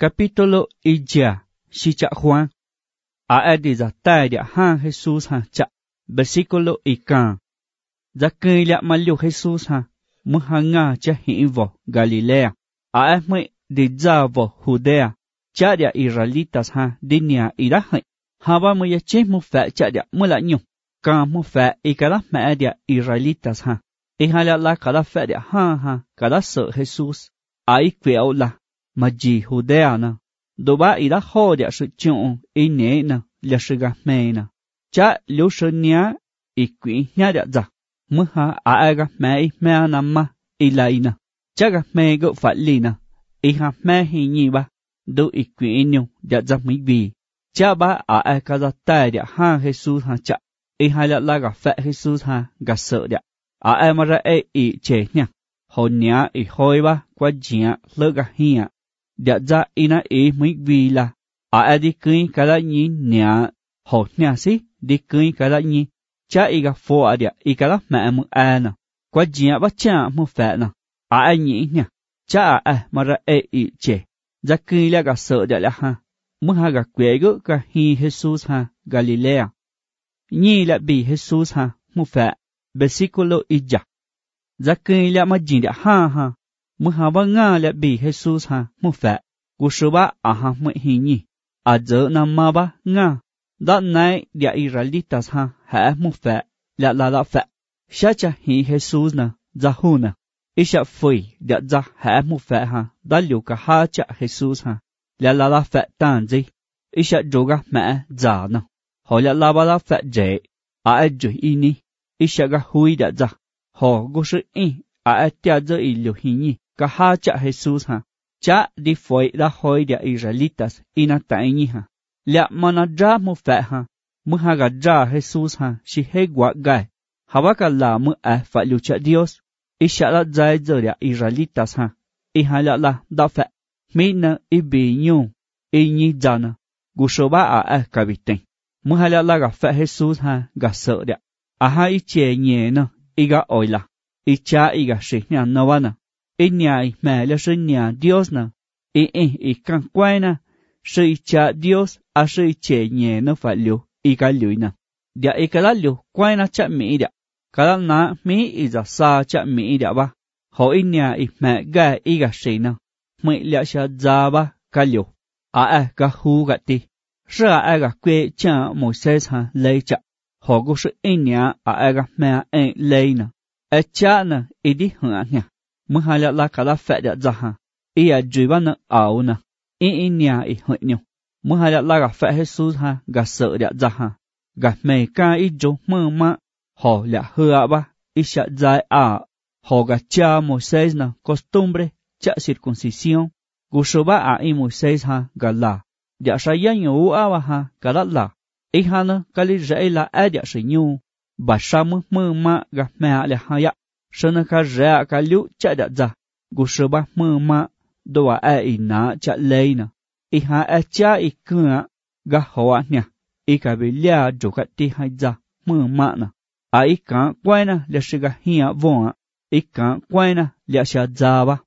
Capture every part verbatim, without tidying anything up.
capítulo ija, si cha Juan. A ediza tai dia ha Jesus ha cha, versículo ikan. Zakei lia maliu Jesus ha, muhanga cha hivo Galilea. A esme di zavo Judea, cha dia Israelitas ha, dinia irahai. Hava mu ya che mu fa cha dia mula nyu. Ka mu fa ikala ma dia Israelitas ha. Ihala la kala fa dia ha ha, kala sợ Jesus. A ikweo la. Mà gì Judea nè, đồ ba ý đã hô địa sự chọn ý nế nè, là sự gà mê nè. Chá liu sự nhá, ý quỷ nhá địa giặc, mơ ha á á gà mê ý mê nà mà, ý lại nè. Chá gà mê gỡ phải lì nè, ý hà mê hì nhì ba, đồ ý quỷ nhung địa giặc mấy vì. Chá ba á á gà ra tay địa ha Jesus ha chá, ý hà lạ la gà phẹ Jesus ha, gà sợ địa. Á á mà ra ê ý chế nhá, hồ nhá ý hôi ba, qua dìa lỡ gà hiya. Địa ra ina ý mấy vì là à à đi cưới cái là nhí nhả hồ nhả xí đi cưới cái là nhí cha ý gặp phô à địa ý cái là mẹ mu à nè qua dìa bắt cha mu phẹ nè à à nhí nhả cha à à mà ra ê ý chế ra cưới là gặp sợ địa là ha mu ha gặp quế gỡ cả hi Jesus ha Galilea nhí là bị Jesus ha mu phẹ versículo ija ra cưới là mà dì địa ha ha mu ha ba nga le bi Jesus ha mu fa gu shu ba a ha mu hi ni a zo na ma ba nga da nai dia Israelitas ha ha mu fa la la la fa sha cha hi Jesus na za hu na isha fui dia za ha mu fa ha da liu ka ha cha Jesus ha la la la fa tan ji isha joga ma za na ho la la ba la fa je a a ju i ni isha ga hui da za ho gu shu i a a tia zo i liu hi ni ka ha cha Jesus ha cha di foi da hoi dia Israelitas ina taini ha la mana dra mu fa ha mu ha ga dra Jesus ha shi he gwa gai hawa ka la mu a fa lu cha Dios isha la zai zo dia Israelitas ha i ha la la da fa mi na i bi nyu i ni jana gu so ba a a ka bi ten mu ha la la ga fa Jesus ha ga sợ dia a ha i che nye na i ga oila i cha i ga shi nya na wa na ý nhà ý mẹ là sự nhà Dios nè, ý ý ý càng quay nè, sự cha Dios à sự chế nhẹ nó phải liu, ý cái liu nè, địa ý cái lá liu quay nè chạm mỹ địa, cái lá ná mỹ ý giả xa chạm mỹ địa ba, họ ý nhà ý mẹ gai ý gà sĩ nè, mỹ lẽ xa ra ba cái liu, à à cái hú gà ti, sự à à gà quê cha môi xe ha lấy chạ, họ có sự ý nhà à à gà mẹ ý lấy nè, à cha nè ý đi hưởng nha. Mu ha la la kala fa da za ha i a juiba na au na i i nya i hoi nyu mu ha la la ga fa Jesus ha ga sợ da za ha ga me ka i jo mơ ma ho la hua ba i sha zai a ho ga cha Moisés na costumbre cha circuncisión gu so ba a i Moisés ha ga la ya sha ya nyu a wa ha ga la la i ha na kali zai la a ya shi nyu ba sha mơ mơ ma ga me la ha ya sơn ka rẽ ka liu cha đã ra, gu sơ ba mơ ma, đồ à ai na cha lấy na, i ha ai cha i cửa, ga hoa nha, i ka bị lia chỗ cái ti hai ra, mơ ma na, à i cả quay na là sự ga hia vong, i cả quay na là sẽ ra ba,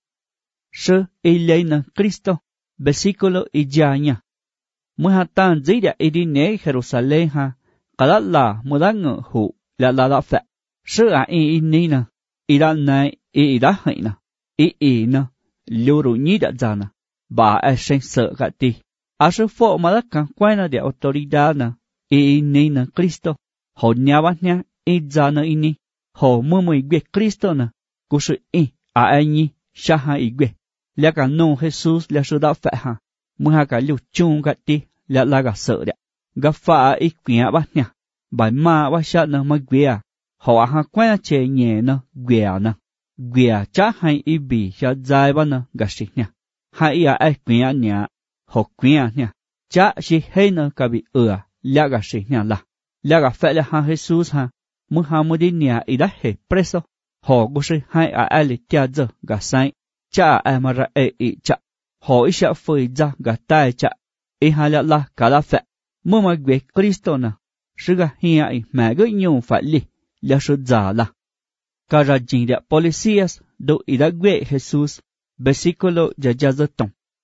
sơ i lấy na Cristo, versículo i ja nha, mưa ha tan dĩ đã i đi nế Jerusalem ha, cả là là mưa đã ngự hụ là là là phệ, sơ à i i ni na. I đã này, I đã hãy nè, I I nè, liu rủ nhí đã ra nè, bà ai sinh sợ gạ ti. À sư phụ mà đã càng quay nè để autoridad nè, I I nê nè Cristo, hồ nhà bát nhá, I ra nè I nê, hồ mơ mùi ghê Cristo nè, cú sư I, à ai nhí, xa ha I ghê. Lẽ cả nông Jesus là sư đạo phệ ha, mơ ha cả liu chung gạ ti, lẽ là gạ sợ đẹp. Gạ phạ I quỷ bát nhá, bà ma bát xa nè mà ghê à. Họ ha quen chế nhẹ nè, quẹo nè, quẹo chắc hay y bì cho dài ba nè, gà xịt nè, hay à ai quẹo nè, họ quẹo nè, chắc chỉ hay nè cả bị ừa, lẽ gà xịt nè là, lẽ gà phải là ha Jesus ha, muốn ha muốn đi nè y đã hệ preso, họ có sự hay à ai lịch tia giờ gà sai, chắc ai mà ra ê y chắc, họ ý sẽ phơi ra gà tai chắc, y ha lẽ là cả là phải, muốn mà quẹo Cristo nè, sự gà hiya y mà gửi nhiều phải li. La sự giả là cara jing de policías do ida gue Jesus versículo ya ya zatong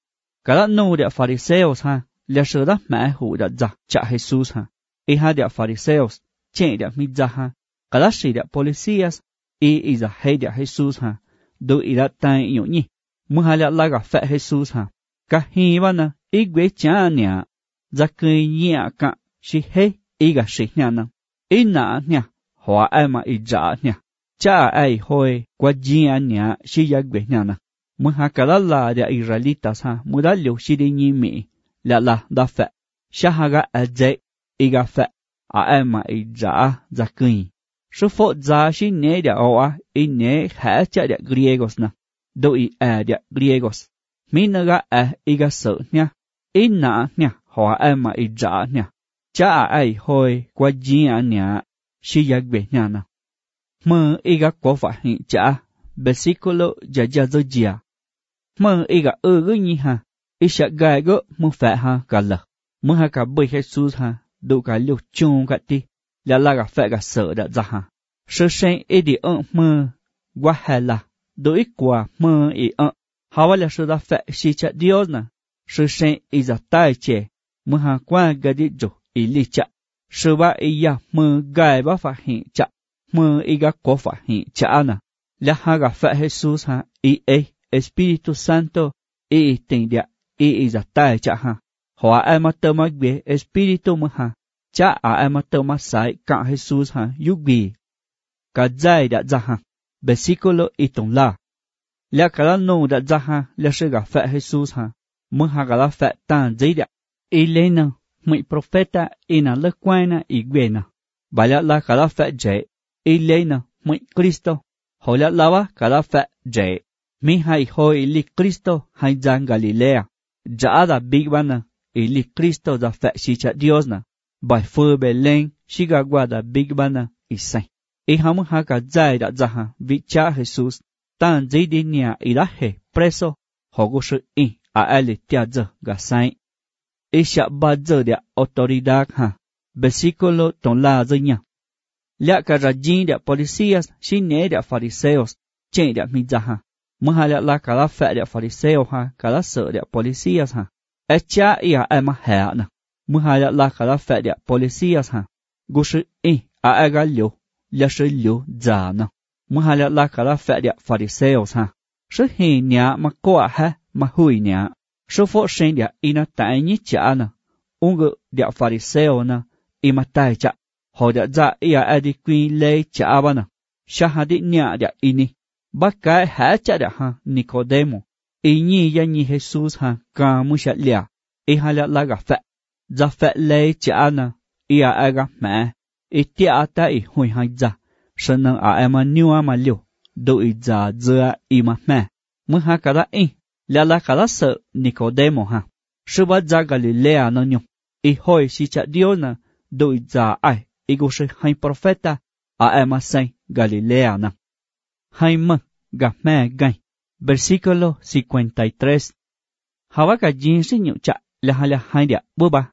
cả đó nô địa Phariseos ha, là sự đó mẹ hủ đã giặc trả Jesus ha, ý ha địa Phariseos, chạy địa Mizah ha, cả đó sĩ địa Policias, ý ý giả hay địa Jesus ha, đôi ý đã tay yếu nhỉ, mưa hà lạ la gặp phệ Jesus ha, cả hi ba na, ý quế chá nè, giặc cười nhẹ cả, sĩ hay, ý gà sĩ nè nè, ý nạ nè, hóa ai mà ý giả nè, cha ai hồi qua gia nè, sĩ giặc quế nè nè. Mưa hà cả đó là địa Israelitas ha, mưa đã liều sĩ đi nhị mỹ, là là đã phệ, xa hà gà ở dậy, ý gà phệ, à ai mà ý giả, giặc cười. Số phốt giả sĩ nế địa ổ á, ý nế khá chá địa Griegos nè, đôi ý à địa Griegos. Mình nà gà à ý gà sợ nha, ý nà nha, hóa ai mà ý giả nha, chá à ai hồi qua gia nha, sĩ giặc quế nha nè. Mơ ý gà có phải hiện chá, versículo ya ya do ya. Mơ ý gà ư gư nhi ha, ý sẽ gai gỡ mơ phẹ ha gà lờ. Mơ ha cả bơi Jesus ha, đủ cả liều chung gà ti, là là gà phẹ gà sợ đã ra ha. Sơ sen ý đi ơn mơ, quá hè là, đủ ít quả mơ ý ơn. Hà wà là sơ đã phẹ si chạ Dios nà, sơ sen ý giả tai chè, mơ ha qua gà đi dụ ý li chạ. Sơ ba ý ya mơ gai bá phá hiện chạ, mơ ý gà có phá hiện chạ nà. Là ha gà phẹ Jesus ha, ý ê. Espíritu Santo, y tình địa, y giả tai chạ ha. Hóa ai mà tơ mà bế Espíritu mà ha. Chạ à ai mà tơ mà sai cả Jesus ha, yúc bì. Cả dài đã ra ha. Versículo y tổng la. Là cả là nô đã ra ha, là sự gà phẹ Jesus ha. Mà ha gà là phẹ tàn dây địa. Y lê nà, mị profeta y nà lơ quay nà y quê nà. Bà là là cả là phẹ dễ. Y lê nà, mị Cristo. Hồi là là bà cả là phẹ dễ. Mi hay hoi li Cristo hay giang Galilea, ja da big bana, ili Cristo da fe si cha Dios na, by fu Belén, si gagwa da big bana, isay. I hamu haka zai da zaha, vi cha Jesus, tan zai di nia ida he, preso, hogo su i, a ali tia zi ga say. I sha ba zi dia autoridad ha, versículo ton la zi nya. Lia ka rajin dia policías, si ne dia fariseos, chen dia Mizah ha. Mơ hà lạ là cả là phệ địa Pharisêu ha, cả là sợ địa Policias ha. Ê chá ý à em mà hẻ nè. Mơ hà lạ là cả là phệ địa Policias ha. Gô sư ý à ai gà liu, là sư liu giả nè. Mơ hà lạ là cả là phệ địa Pharisêu ha. Sư hì nhá mà qua ha, mà hùi nhá. Sư phốt sinh địa ý nà tại nhí chá nè. Ung gự địa Pharisêu nè, ý mà tài chá. Hồ địa dạ ý à ai đi quy lê chá bà nè. Sá hà đi nhá địa ý nì. Bác cái hả chả đã ha, Nicodemo. Ý nhi ya nhi Jesus ha, ca mu sạ lìa. Ý hà lạ là gà phẹ. Gia phẹ lê chả nà. Ý à ai gà mẹ. Ý tia à ta ý hùi hai gia. Sơn nâng à em à niu à mà liu. Đô ý gia dưa ý mà mẹ. Mơ ha cả đã ý. Lạ là cả đã sợ Nicodemo ha. Sư bát gia Galilea nà nhung. Ý hoi si chạ Dios nà. Đô ý gia ai. Ý gô sư hai profeta. À em à say Galilea nà. Hay mơ, gặp mẹ gay. Versículo cincuenta y tres. Hawa ka jin si nyu cha, la hala hai dia, bố ba,